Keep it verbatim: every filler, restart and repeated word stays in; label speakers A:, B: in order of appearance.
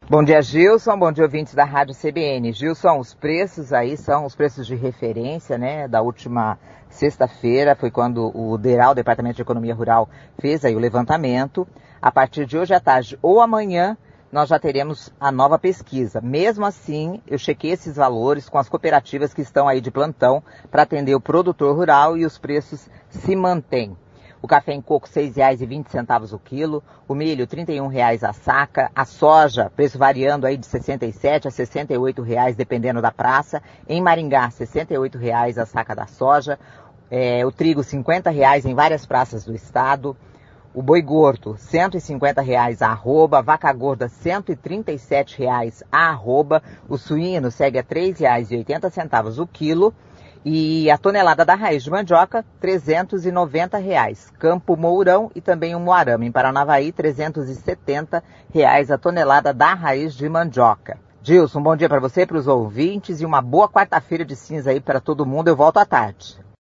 A: Bom dia, Gilson. Bom dia, ouvintes da Rádio C B N. Gilson, os preços aí são os preços de referência, né, da última sexta-feira, foi quando o DERAL, o Departamento de Economia Rural, fez aí o levantamento. A partir de hoje à tarde ou amanhã, nós já teremos a nova pesquisa. Mesmo assim, eu chequei esses valores com as cooperativas que estão aí de plantão para atender o produtor rural e os preços se mantêm. O café em coco, seis reais e vinte centavos o quilo. O milho, trinta e um reais a saca. A soja, preço variando aí de sessenta e sete a sessenta e oito reais, dependendo da praça. Em Maringá, sessenta e oito reais a saca da soja. É, o trigo, cinquenta reais em várias praças do estado. O boi gordo, cento e cinquenta reais a arroba. A vaca gorda, cento e trinta e sete reais a arroba. O suíno segue a três reais e oitenta centavos o quilo. E a tonelada da raiz de mandioca, trezentos e noventa reais. Campo Mourão e também o Moarama. Em Paranavaí, trezentos e setenta reais a tonelada da raiz de mandioca. Gilson, bom dia para você, para os ouvintes e uma boa quarta-feira de cinza aí para todo mundo. Eu volto à tarde.